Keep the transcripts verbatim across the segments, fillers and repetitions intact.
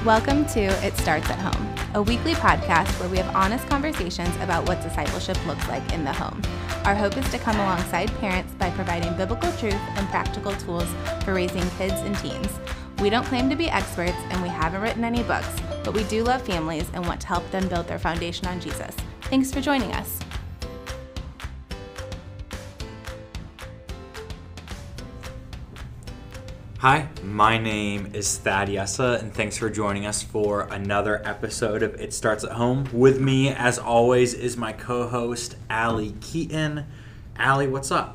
Welcome to It Starts at Home, a weekly podcast where we have honest conversations about what discipleship looks like in the home. Our hope is to come alongside parents by providing biblical truth and practical tools for raising kids and teens. We don't claim to be experts and we haven't written any books, but we do love families and want to help them build their foundation on Jesus. Thanks for joining us. Hi, my name is Thad Yessa, and thanks for joining us for another episode of It Starts at Home. With me, as always, is my co-host, Allie Keaton. Allie, what's up?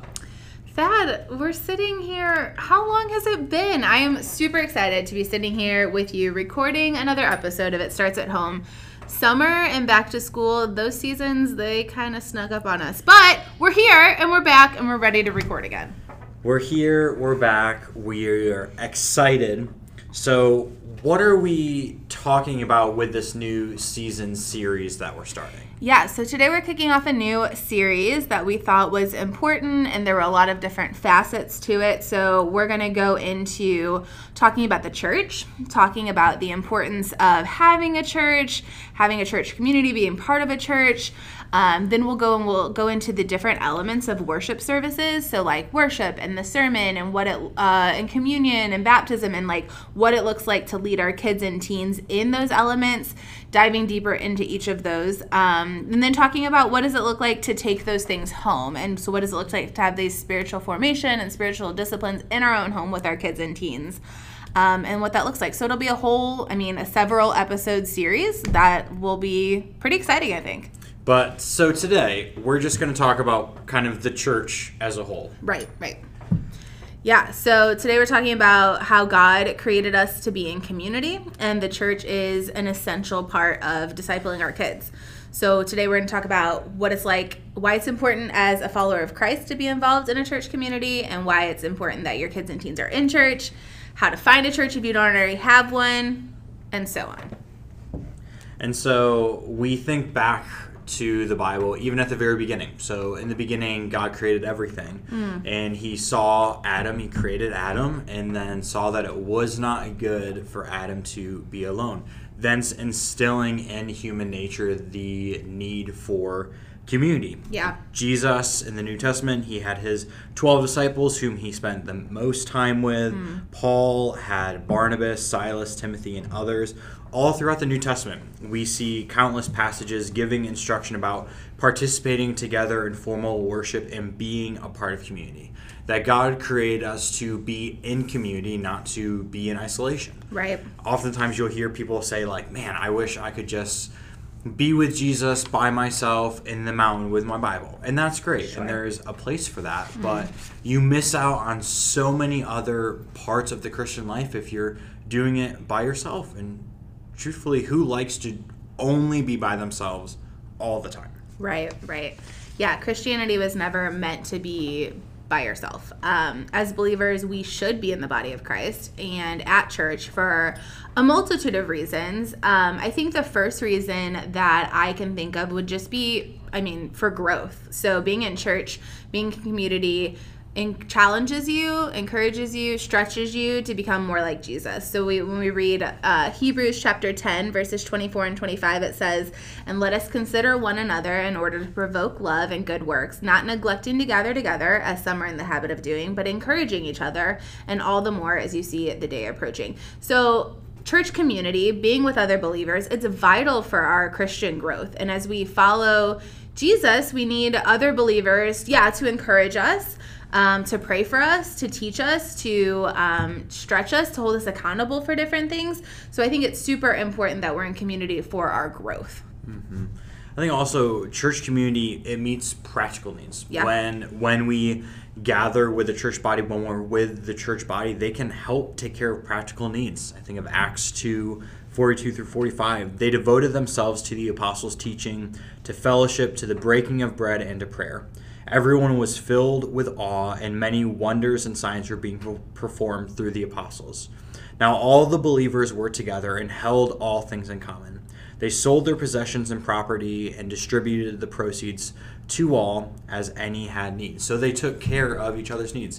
Thad, we're sitting here. How long has it been? I am super excited to be sitting here with you recording another episode of It Starts at Home. Summer and back to school, those seasons, they kind of snuck up on us. But we're here, and we're back, and we're ready to record again. We're here, we're back, we're excited. So what are we talking about with this new season series that we're starting? Yeah, so today we're kicking off a new series that we thought was important, and there were a lot of different facets to it. So we're going to go into talking about the church, talking about the importance of having a church, having a church community, being part of a church. Um, then we'll go and we'll go into the different elements of worship services. So like worship and the sermon and what it, uh, and communion and baptism and like what it looks like to lead our kids and teens in those elements, diving deeper into each of those. Um, and then talking about what does it look like to take those things home. And so what does it look like to have these spiritual formation and spiritual disciplines in our own home with our kids and teens. Um, and what that looks like. So it'll be a whole, I mean, a several episode series that will be pretty exciting, I think. But so today, we're just going to talk about kind of the church as a whole. Right, right. Yeah, so today we're talking about how God created us to be in community, and the church is an essential part of discipling our kids. So today we're going to talk about what it's like, why it's important as a follower of Christ to be involved in a church community, and why it's important that your kids and teens are in church, how to find a church if you don't already have one, and so on. And so we think back to the Bible, even at the very beginning. So in the beginning, God created everything. Mm. And he saw Adam, he created Adam, and then saw that it was not good for Adam to be alone. Thence instilling in human nature the need for community. Yeah. Jesus, in the New Testament, he had his twelve disciples whom he spent the most time with. Mm. Paul had Barnabas, Silas, Timothy, and others. All throughout the New Testament, we see countless passages giving instruction about participating together in formal worship and being a part of community. That God created us to be in community, not to be in isolation. Right. Oftentimes you'll hear people say like, man, I wish I could just be with Jesus by myself in the mountain with my Bible. And that's great. Sure. And there's a place for that. Mm. But you miss out on so many other parts of the Christian life if you're doing it by yourself. And truthfully, who likes to only be by themselves all the time? Right, right. Yeah, Christianity was never meant to be by yourself. Um, as believers, we should be in the body of Christ and at church for a multitude of reasons. Um, I think the first reason that I can think of would just be, I mean, for growth. So being in church, being in community, and challenges you, encourages you, stretches you to become more like Jesus. So we, when we read uh, Hebrews chapter ten, verses twenty-four and twenty-five, it says, "And let us consider one another in order to provoke love and good works, not neglecting to gather together, as some are in the habit of doing, but encouraging each other, and all the more as you see the day approaching." So church community, being with other believers, it's vital for our Christian growth. And as we follow Jesus, we need other believers, yeah, to encourage us, Um, to pray for us, to teach us, to um, stretch us, to hold us accountable for different things. So I think it's super important that we're in community for our growth. Mm-hmm. I think also church community, it meets practical needs. Yeah. When when we gather with the church body, when we're with the church body, they can help take care of practical needs. I think of Acts two, forty-two through forty-five. They devoted themselves to the apostles' teaching, to fellowship, to the breaking of bread, and to prayer. Everyone was filled with awe, and many wonders and signs were being performed through the apostles. Now all the believers were together and held all things in common. They sold their possessions and property and distributed the proceeds to all as any had need. So they took care of each other's needs.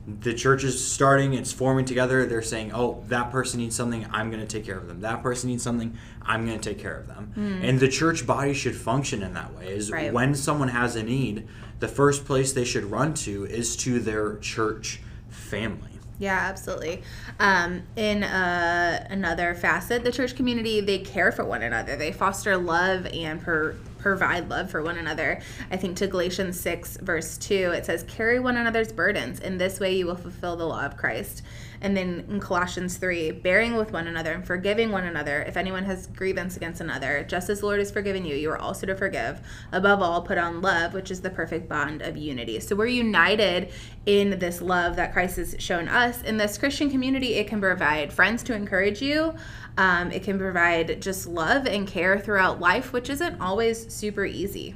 the church is starting, it's forming together. They're saying, oh, that person needs something, I'm going to take care of them. That person needs something, I'm going to take care of them. Mm. And the church body should function in that way. Is right. When someone has a need, the first place they should run to is to their church family. Yeah, absolutely. Um, in uh, another facet, the church community, they care for one another. They foster love and per- provide love for one another. I think to Galatians six, verse two, it says, carry one another's burdens. In this way you will fulfill the law of Christ. And then in Colossians three, bearing with one another and forgiving one another if anyone has grievance against another, just as the Lord has forgiven you, you are also to forgive. Above all, put on love, which is the perfect bond of unity. So we're united in this love that Christ has shown us. In this Christian community, it can provide friends to encourage you. Um, it can provide just love and care throughout life, which isn't always super easy.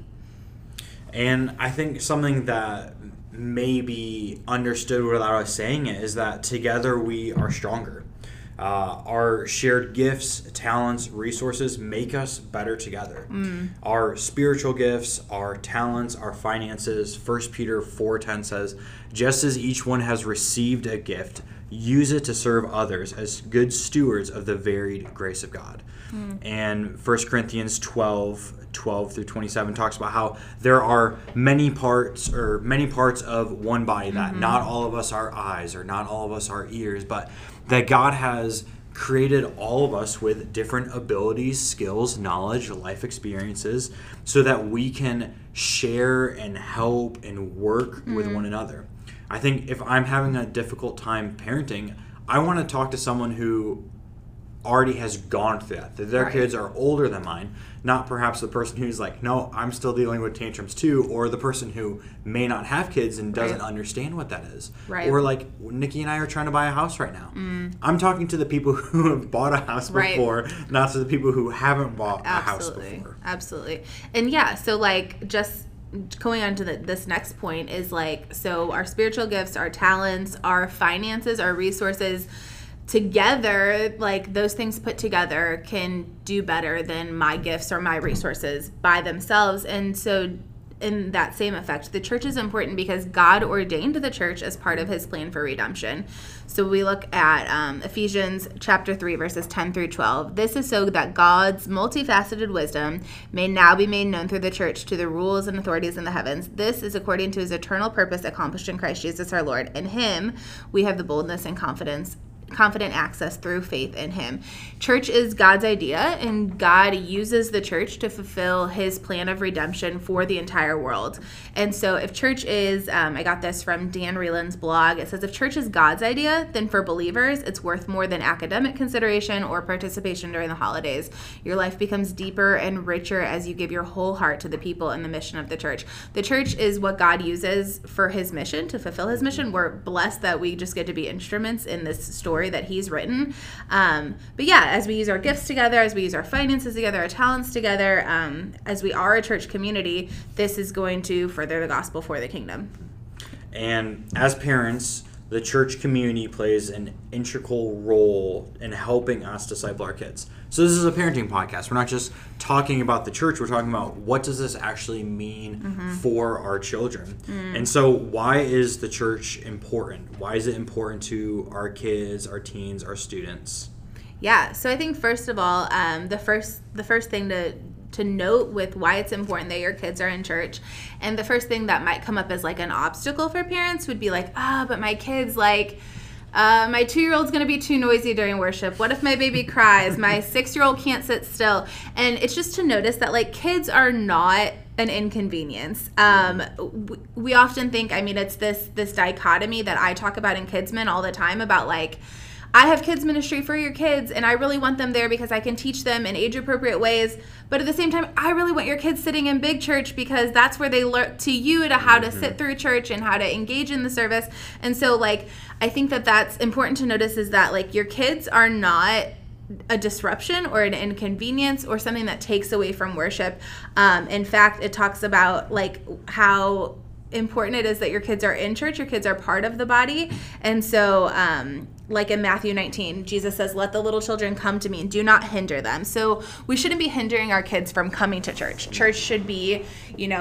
And I think something that may be understood without us saying it is that together we are stronger. Uh, our shared gifts, talents, resources make us better together. Mm. Our spiritual gifts, our talents, our finances, First Peter four ten says, just as each one has received a gift, use it to serve others as good stewards of the varied grace of God. Mm. And First Corinthians twelve, twelve through twenty-seven talks about how there are many parts or many parts of one body, that mm-hmm. not all of us are eyes or not all of us are ears, but that God has created all of us with different abilities, skills, knowledge, life experiences, so that we can share and help and work mm-hmm. with one another. I think if I'm having a difficult time parenting, I want to talk to someone who already has gone through that, that their right. kids are older than mine, not perhaps the person who's like, no, I'm still dealing with tantrums too, or the person who may not have kids and doesn't right. understand what that is. Right. Or like Nikki and I are trying to buy a house right now. Mm. I'm talking to the people who have bought a house before, right. not to the people who haven't bought Absolutely. a house before. Absolutely. And yeah, so like just going on to the, this next point is like, so our spiritual gifts, our talents, our finances, our resources, together, like those things put together can do better than my gifts or my resources by themselves. And so in that same effect, the church is important because God ordained the church as part of his plan for redemption. So we look at um, Ephesians chapter three, verses ten through twelve. This is so that God's multifaceted wisdom may now be made known through the church to the rules and authorities in the heavens. This is according to his eternal purpose accomplished in Christ Jesus our Lord. In him we have the boldness and confidence confident access through faith in him. Church is God's idea, and God uses the church to fulfill his plan of redemption for the entire world. And so if church is, um, I got this from Dan Reeland's blog, it says if church is God's idea, then for believers, it's worth more than academic consideration or participation during the holidays. Your life becomes deeper and richer as you give your whole heart to the people and the mission of the church. The church is what God uses for his mission, to fulfill his mission. We're blessed that we just get to be instruments in this story that he's written. Um, but yeah, as we use our gifts together, as we use our finances together, our talents together, um, as we are a church community, this is going to further the gospel for the kingdom. And as parents, the church community plays an integral role in helping us disciple our kids. So this is a parenting podcast. We're not just talking about the church. We're talking about what does this actually mean mm-hmm. for our children. Mm. And so why is the church important? Why is it important to our kids, our teens, our students? Yeah. So I think first of all, um, the first the first thing to to note with why it's important that your kids are in church, and the first thing that might come up as like an obstacle for parents would be like, ah, oh, but my kids like. Uh, my two-year-old's going to be too noisy during worship. What if my baby cries? My six-year-old can't sit still. And it's just to notice that, like, kids are not an inconvenience. Um, we, we often think, I mean, it's this this dichotomy that I talk about in Kidsmen all the time about, like, I have kids ministry for your kids, and I really want them there because I can teach them in age-appropriate ways. But at the same time, I really want your kids sitting in big church because that's where they learn to you to how to sit through church and how to engage in the service. And so, like, I think that that's important to notice is that, like, your kids are not a disruption or an inconvenience or something that takes away from worship. Um, in fact, it talks about, like, how important it is that your kids are in church. Your kids are part of the body. And so, um, like in Matthew nineteen, Jesus says, let the little children come to me and do not hinder them. So we shouldn't be hindering our kids from coming to church. Church should be, you know,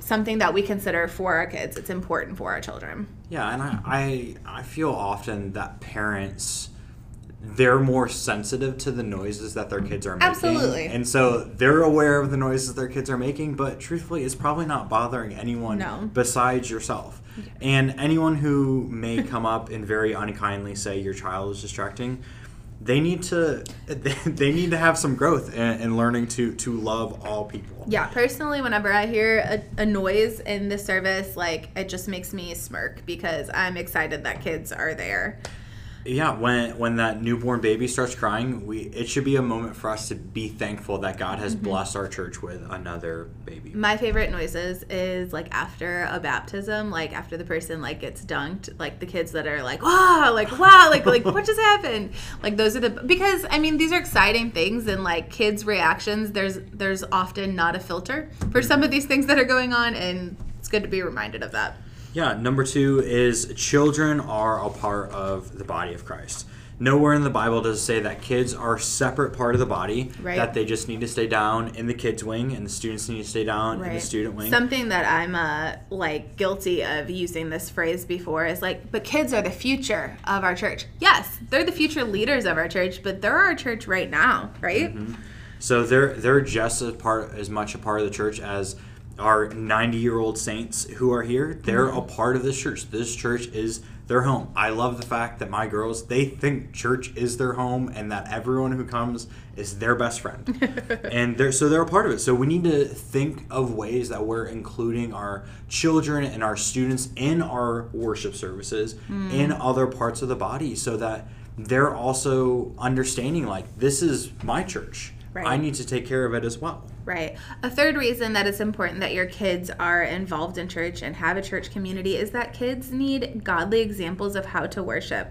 something that we consider for our kids. It's important for our children. Yeah, and I, I, I feel often that parents, they're more sensitive to the noises that their kids are making. Absolutely. And so they're aware of the noises their kids are making, but truthfully, it's probably not bothering anyone No. besides yourself. And anyone who may come up and very unkindly say your child is distracting, they need to they need to have some growth in, in learning to to love all people. Yeah, personally, whenever I hear a, a noise in the service, like, it just makes me smirk because I'm excited that kids are there. Yeah, when when that newborn baby starts crying, we it should be a moment for us to be thankful that God has mm-hmm. blessed our church with another baby. My favorite noises is like after a baptism, like after the person like gets dunked, like the kids that are like, wow, like wow, like like what just happened? Like those are the because I mean these are exciting things, and like kids' reactions, there's there's often not a filter for some of these things that are going on, and it's good to be reminded of that. Yeah, number two is children are a part of the body of Christ. Nowhere in the Bible does it say that kids are a separate part of the body, right. that they just need to stay down in the kids' wing and the students need to stay down right. in the student wing. Something that I'm uh, like guilty of using this phrase before is like, but kids are the future of our church. Yes, they're the future leaders of our church, but they're our church right now, right? Mm-hmm. So they're they're just as part as much a part of the church as our ninety-year-old saints who are here. They're mm-hmm. a part of this church. This church is their home. I love the fact that my girls, they think church is their home and that everyone who comes is their best friend. and they're so they're a part of it. So we need to think of ways that we're including our children and our students in our worship services, mm. in other parts of the body, so that they're also understanding, like, this is my church. Right. I need to take care of it as well. Right. A third reason that it's important that your kids are involved in church and have a church community is that kids need godly examples of how to worship.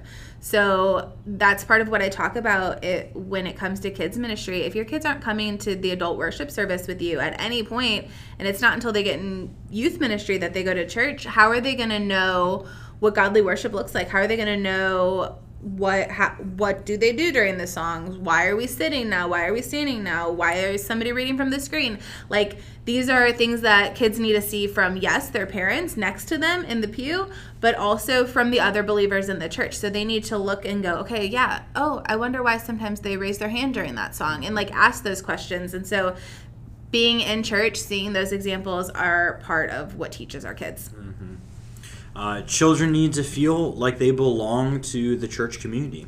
So that's part of what I talk about it when it comes to kids ministry. If your kids aren't coming to the adult worship service with you at any point, and it's not until they get in youth ministry that they go to church, how are they going to know what godly worship looks like? How are they going to know what how, what do they do during the songs? Why are we sitting now? Why are we standing now? Why is somebody reading from the screen? Like, these are things that kids need to see from, yes, their parents next to them in the pew, but also from the other believers in the church. So they need to look and go, okay, yeah, oh, I wonder why sometimes they raise their hand during that song, and like ask those questions. And so being in church, seeing those examples are part of what teaches our kids. Mm-hmm. Uh, children need to feel like they belong to the church community.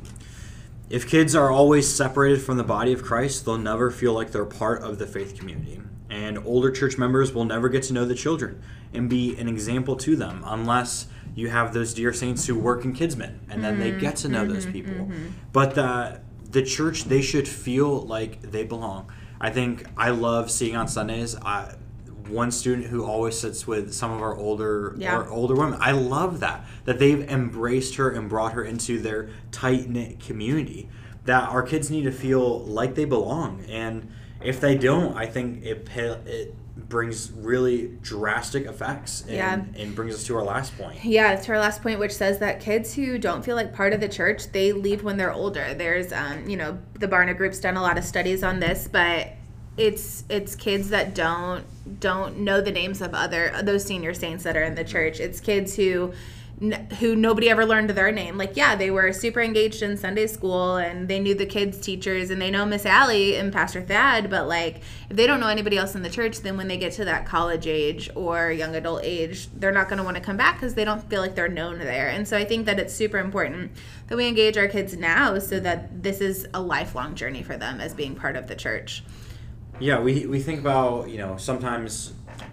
If kids are always separated from the body of Christ, they'll never feel like they're part of the faith community. And older church members will never get to know the children and be an example to them unless you have those dear saints who work in Kidsmen, and then mm-hmm. they get to know mm-hmm, those people. Mm-hmm. But the, the church, they should feel like they belong. I think I love seeing on Sundays, I, one student who always sits with some of our older yeah. or older women. I love that, that they've embraced her and brought her into their tight-knit community, that our kids need to feel like they belong. And if they don't, I think it it brings really drastic effects and, yeah. and brings us to our last point. Yeah, to our last point, which says that kids who don't feel like part of the church, they leave when they're older. There's, um, you know, the Barna Group's done a lot of studies on this, but it's it's kids that don't don't know the names of other those senior saints that are in the church. It's kids who who nobody ever learned their name. Like, yeah, they were super engaged in Sunday school and they knew the kids teachers and they know Miss Allie and Pastor Thad, but like if they don't know anybody else in the church, then when they get to that college age or young adult age, they're not going to want to come back because they don't feel like they're known there. And so I think that it's super important that we engage our kids now so that this is a lifelong journey for them as being part of the church. Yeah, we we think about, you know, sometimes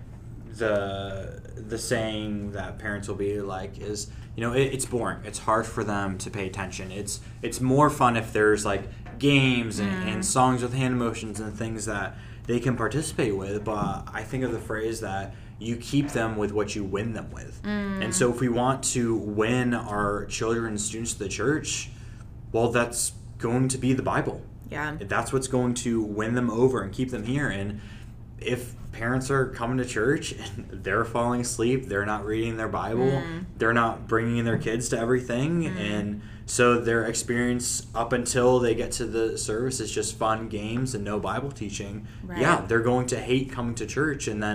the the saying that parents will be like is, you know, it, it's boring. It's hard for them to pay attention. It's it's more fun if there's like games and, mm. and songs with hand motions and things that they can participate with. But I think of the phrase that you keep them with what you win them with. Mm. And so if we want to win our children and students to the church, well, that's going to be the Bible. Yeah. That's what's going to win them over and keep them here. And if parents are coming to church and they're falling asleep, they're not reading their Bible, mm. they're not bringing their kids to everything, mm. and so their experience up until they get to the service is just fun games and no Bible teaching, right. yeah, they're going to hate coming to church, and then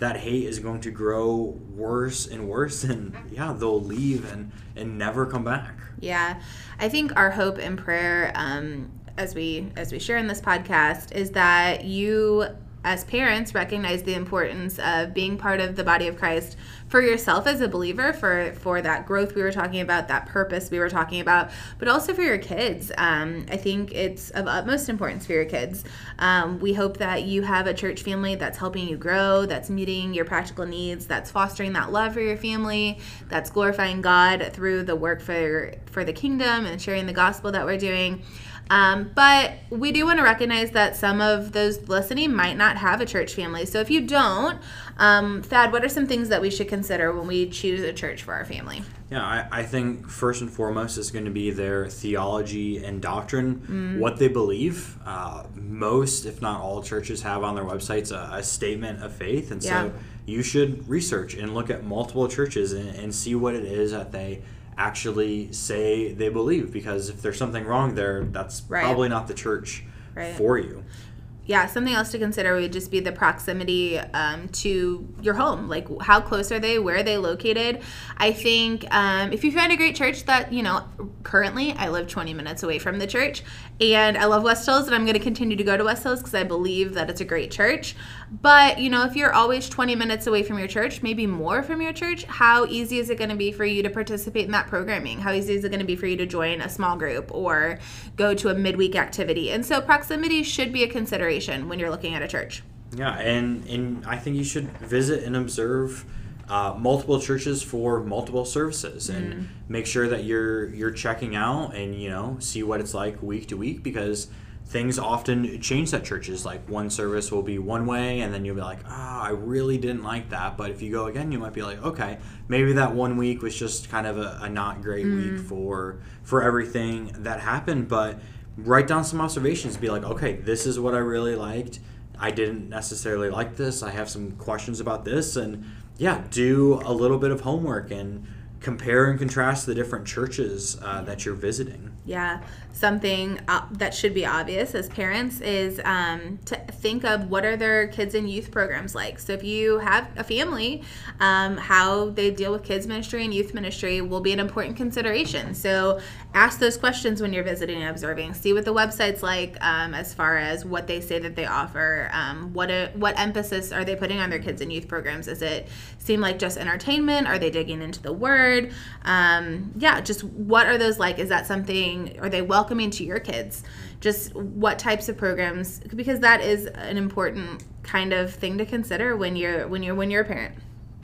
that hate is going to grow worse and worse, and yeah, they'll leave and, and never come back. Yeah. I think our hope and prayer, um, as we as we share in this podcast, is that you as parents recognize the importance of being part of the body of Christ for yourself as a believer, for for that growth we were talking about, that purpose we were talking about, but also for your kids. Um, I think it's of utmost importance for your kids. Um, we hope that you have a church family that's helping you grow, that's meeting your practical needs, that's fostering that love for your family, that's glorifying God through the work for for the kingdom and sharing the gospel that we're doing. Um, but we do want to recognize that some of those listening might not have a church family. So if you don't, um, Thad, what are some things that we should consider when we choose a church for our family? Yeah, I, I think first and foremost is going to be their theology and doctrine, mm. what they believe. Uh, most, if not all, churches have on their websites a, a statement of faith. And yeah. so you should research and look at multiple churches and, and see what it is that they actually say they believe, because if there's something wrong there, that's right. probably not the church right. for you. Yeah, something else to consider would just be the proximity um, to your home. Like, how close are they? Where are they located? I think um, if you find a great church that, you know, currently I live twenty minutes away from the church, and I love West Hills, and I'm going to continue to go to West Hills because I believe that it's a great church. But, you know, if you're always twenty minutes away from your church, maybe more from your church, how easy is it going to be for you to participate in that programming? How easy is it going to be for you to join a small group or go to a midweek activity? And so proximity should be a consideration when you're looking at a church. Yeah, and, and I think you should visit and observe uh, multiple churches for multiple services, and mm. make sure that you're you're checking out and, you know, see what it's like week to week, because things often change at churches. Like, one service will be one way, and then you'll be like, ah, oh, I really didn't like that. But if you go again, you might be like, okay, maybe that one week was just kind of a, a not great mm. week for for everything that happened. But write down some observations. Be like, okay, this is what I really liked. I didn't necessarily like this. I have some questions about this. And yeah, do a little bit of homework and compare and contrast the different churches uh, that you're visiting. Yeah, something uh, that should be obvious as parents is um, to think of what are their kids and youth programs like. So if you have a family, um, how they deal with kids ministry and youth ministry will be an important consideration. So ask those questions when you're visiting and observing. See what the website's like um, as far as what they say that they offer. Um, what a, what emphasis are they putting on their kids and youth programs? Does it seem like just entertainment? Are they digging into the word? Um, yeah, just what are those like? Is that something? Are they welcoming to your kids? Just what types of programs? Because that is an important kind of thing to consider when you're when you're when you're a parent.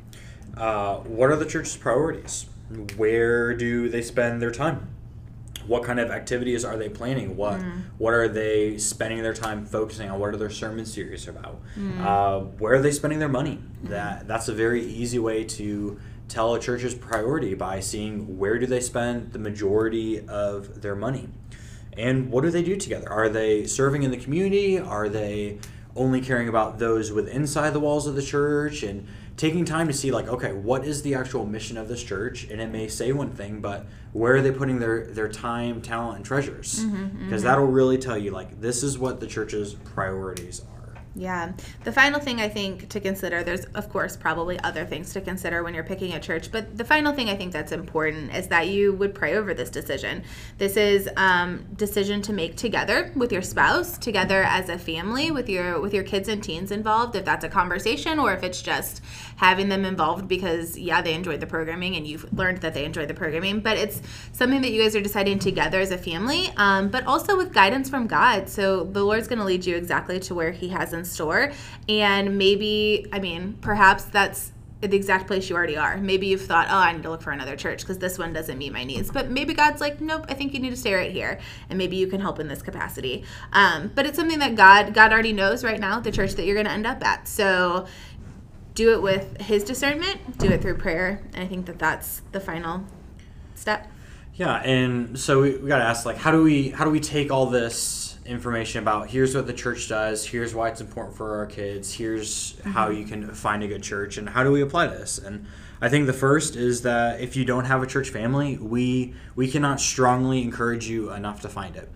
Uh, what are the church's priorities? Where do they spend their time? What kind of activities are they planning? What mm. what are they spending their time focusing on? What are their sermon series about? Mm. Uh, where are they spending their money? Mm. That that's a very easy way to tell a church's priority, by seeing where do they spend the majority of their money. And what do they do together? Are they serving in the community? Are they only caring about those with inside the walls of the church? And taking time to see, like, okay, what is the actual mission of this church? And it may say one thing, but where are they putting their, their time, talent, and treasures? Because mm-hmm, mm-hmm. that'll really tell you, like, this is what the church's priorities are. Yeah. The final thing I think to consider, there's of course probably other things to consider when you're picking a church, but the final thing I think that's important is that you would pray over this decision. This is um decision to make together with your spouse, together as a family, with your with your kids and teens involved, if that's a conversation or if it's just having them involved because yeah, they enjoyed the programming and you've learned that they enjoyed the programming, but it's something that you guys are deciding together as a family, um, but also with guidance from God. So the Lord's going to lead you exactly to where he has in store. And maybe, I mean, perhaps that's the exact place you already are. Maybe you've thought, oh, I need to look for another church because this one doesn't meet my needs. But maybe God's like, nope, I think you need to stay right here. And maybe you can help in this capacity. Um, but it's something that God, God already knows right now, the church that you're going to end up at. So do it with his discernment, do it through prayer. And I think that that's the final step. Yeah. And so we, we got to ask, like, how do we, how do we take all this information about here's what the church does, here's why it's important for our kids, here's mm-hmm. how you can find a good church, and how do we apply this? And I think the first is that if you don't have a church family, we we cannot strongly encourage you enough to find it.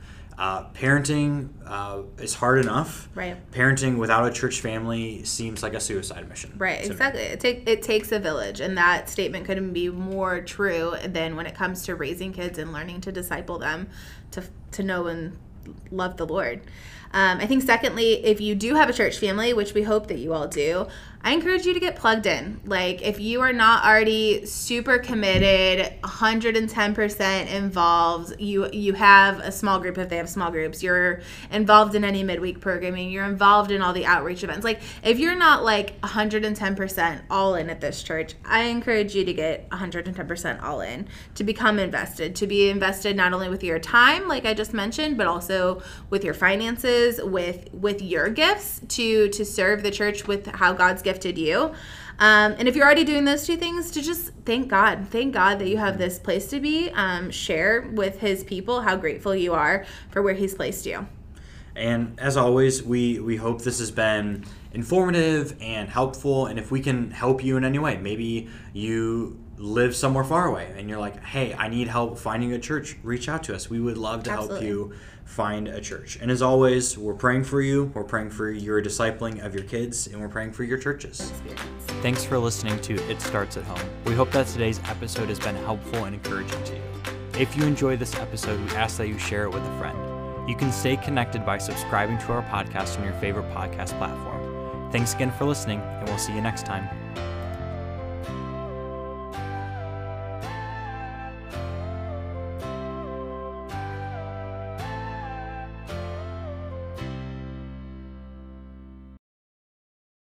Uh, parenting uh, is hard enough. Right. Parenting without a church family seems like a suicide mission. Right, exactly. It, take, it takes a village, and that statement couldn't be more true than when it comes to raising kids and learning to disciple them to to know and love the Lord. Um, I think secondly, if you do have a church family, which we hope that you all do, I encourage you to get plugged in. Like, if you are not already super committed, one hundred ten percent involved, you you have a small group if they have small groups, you're involved in any midweek programming, you're involved in all the outreach events. Like, if you're not like one hundred ten percent all in at this church, I encourage you to get one hundred ten percent all in, to become invested, to be invested not only with your time, like I just mentioned, but also with your finances, with with your gifts to to serve the church with how God's gifted you. Um, and if you're already doing those two things, to just thank God. Thank God that you have this place to be. Um, share with his people how grateful you are for where he's placed you. And as always, we, we hope this has been informative and helpful. And if we can help you in any way, maybe you live somewhere far away and you're like, hey, I need help finding a church, reach out to us. We would love to Absolutely. help you find a church. And as always, we're praying for you. We're praying for your discipling of your kids, and we're praying for your churches. Thanks for listening to It Starts at Home. We hope that today's episode has been helpful and encouraging to you. If you enjoyed this episode, we ask that you share it with a friend. You can stay connected by subscribing to our podcast on your favorite podcast platform. Thanks again for listening, and we'll see you next time.